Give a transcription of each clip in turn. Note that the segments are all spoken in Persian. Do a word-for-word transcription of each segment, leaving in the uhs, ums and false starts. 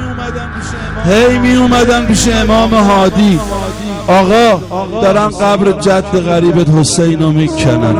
هی می اومدن پیش امام هادی. آقا دارن قبر جد غریبت حسین رو میکنن.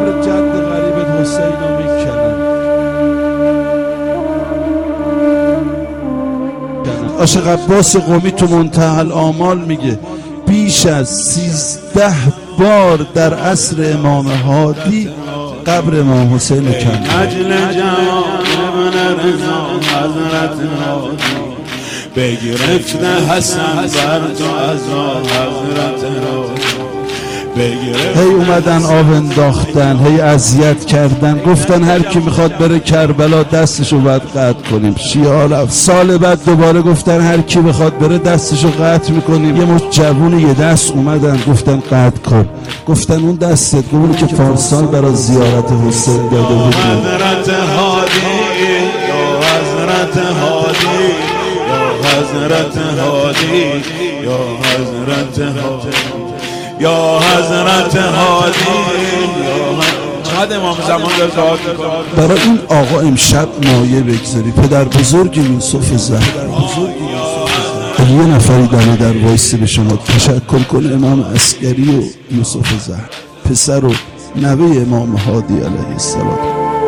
عاشق عباس قمی تو منتهی الآمال میگه بیش از سیزده بار در عصر امام هادی قبر امام حسین رو کندن. اجل جواب ابن رضا حضرت هادی بگرفته حسن بر تو عزا حضرت هادی. هی اومدن آب انداختن، هی اذیت کردن، گفتن هر کی میخواد بره کربلا دستشو باید قطع کنیم. شیعه رفت. سال بعد دوباره گفتن هر کی بخواد بره دستشو قطع میکنیم. یه مشت جوون یه دست اومدن گفتن قطع کن. گفتن اون دستت اونی که پارسال برای زیارت حسین داده بود. حضرت هادی یا حضرت هادی یا حضرت هادی یا حضرت هادی یا حضرت هادی. چقدر امام زمان داره دعا میکنه. برای این آقا امشب مایه بگذاری. پدر بزرگ یوسف زهر یه نفری داره در وایسی به شما تشکر کنه. امام عسکری و یوسف زهر پسر و نوه امام هادی علیه السلام.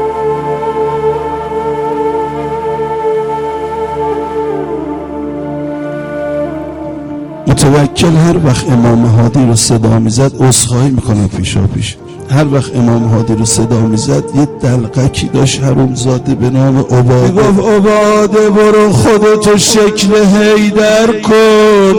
متوکل هر وقت امام هادی رو صدا میزد عذرخواهی میکنه پیشا پیش. هر وقت امام هادی رو صدا میزد یه دلقکی داشت حرومزاده به نام عباده. میگفت عباده برو خودتو شکل حیدر کن.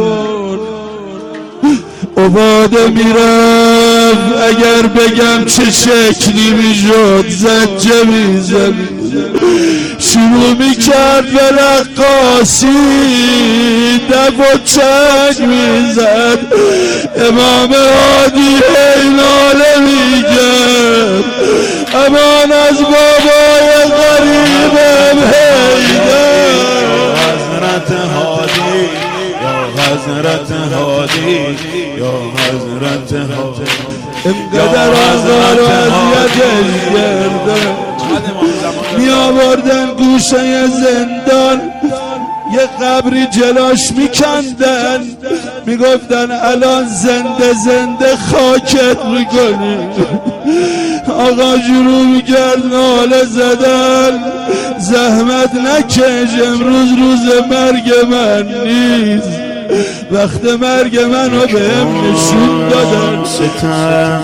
عباده میرفت اگر بگم چه شکلی میشد زجه میزد. شروع میکرد به رقاصی دف و چنگ میزد. امام هادی هی ناله میکرد امان از بابای غریبم حیدر. حضرت هادی یا حضرت هادی یا حضرت هادی. انقدر آزار و اذیتش کردن می آوردن گوشه زندان یه قبری جلاش میکندن میگفتن الان زنده زنده خاکت میکنی. آقا شروع میکرد ناله زدن زحمت نکش امروز روز مرگ من نیست. وقت مرگ منو بهم نشون دادن. ستم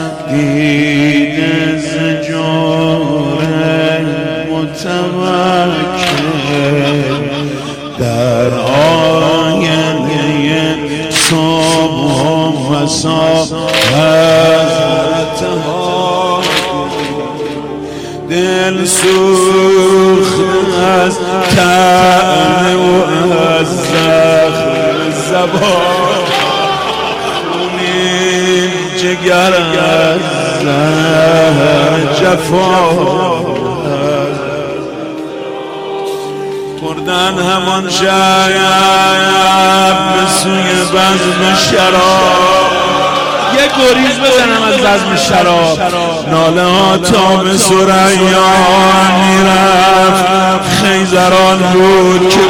دیده زجور متوکل در آینه صبح و مسا حضرت هادی. دل سوخت از طعنه و از زخم زبان خونین جگر از جفا بردن همان شب به سوی بزم شراب. یه گریز بزنم از بزم شراب. ناله ها تا به ثریا میرفت خیزران بود که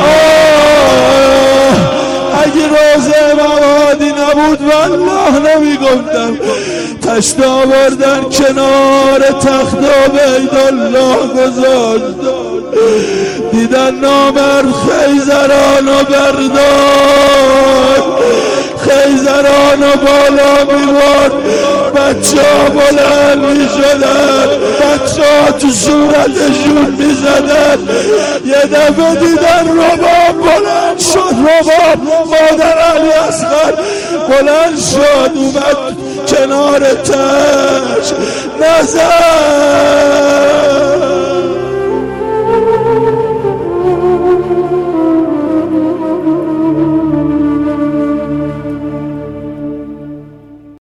اگه روز امام هادی نبود والله نمیگفتم. تشت آوردن کنار تخت و بیدالله گذاشت. دیدن نامرد خیزران و برداشت. خیزران و بالا میبرد بچه ها بلند میشدن. بچه ها تو صورتشون میزدن. یه دفعه دیدن رباب بلند شد. رباب مادر علی اصغر بلند شد اومد کنار تش نزد